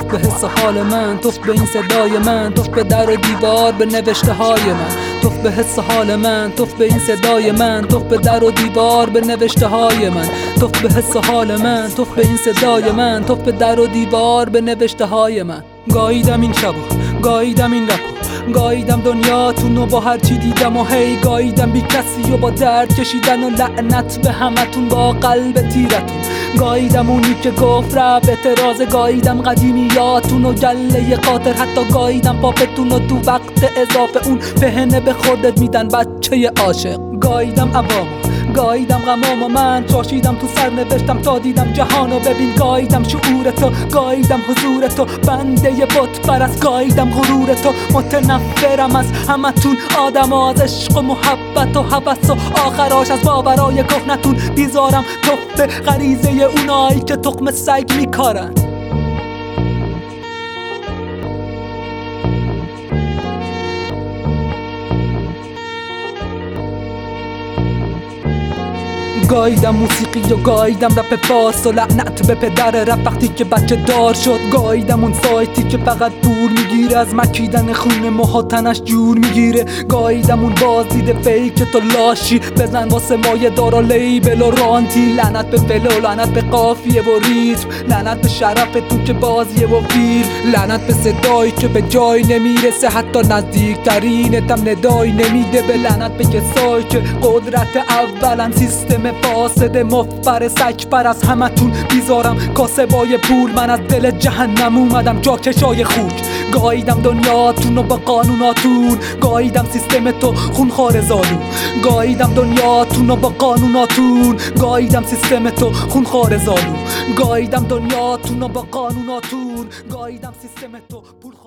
به حس حال من، توف به این صدای من، توف به در و دیوار به نوشته های من. توف به حس حال من، توف به این صدای من، توف به در و دیوار به نوشته های من. توف به حس حال من، توف به این صدای من، توف به در و دیوار به نوشته های من. گاییدم این شبو، گاییدم این رپو، گاییدم دنیاتون و با هر چی دیدم و هی گاییدم بی کسی و با درد کشیدن و لعنت به همتون با قلب تیرتون. گاییدم اونی که گفت رب اعتراض، گاییدم قدیمیاتون و گله قاطر، حتی گاییدم پاپتون و تو وقت اضافه اون پهنه به خودت میدن بچه عاشق. گاییدم عوامو، گاییدم غمام و من چاشیدم تو سر نوشتم تا دیدم جهانو ببین. گاییدم شعورتو، گاییدم حضورتو، بنده بت پرست، گاییدم غرورتو. متنفرم از همتون آدما، از عشق و محبت و هوس و آخراش از باورای کهنتون. بیزارم توف غریزه اونایی که تخم سگ میکارن. گاییدم موسیقی و گاییدم رپ فارس و لعنت به پدر رپ وقتی که بچه دار شد. گاییدم اون سایتی که فقط پول میگیره، از مکیدن خون موها تنش جور میگیره. گاییدم اون بازدید فیک تو لاشی، بزن واسه مایه دارا لیبل و رانتی. لعنت به فلو، لعنت به قافیه و ریتم، لعنت به شرف تو که بازیه و فیل، لعنت به صدایی که به جای نمیرسه، حتی نزدیکترینتم ندایی نمیده. به لعنت به کسایی که قدرت اولن، سیستم فاسد مفبر سگ پر. از همتون بیزارم کاسبای پول، من از دل جهنم اومدم جاکشای خوک. گاییدم دنیاتون و با قانوناتون، گاییدم سیستم تو خونخوار زالو. گاییدم دنیاتون و با قانوناتون، گاییدم سیستم تو خونخوار زالو. گاییدم دنیاتون و با قانوناتون، گاییدم سیستم تو پول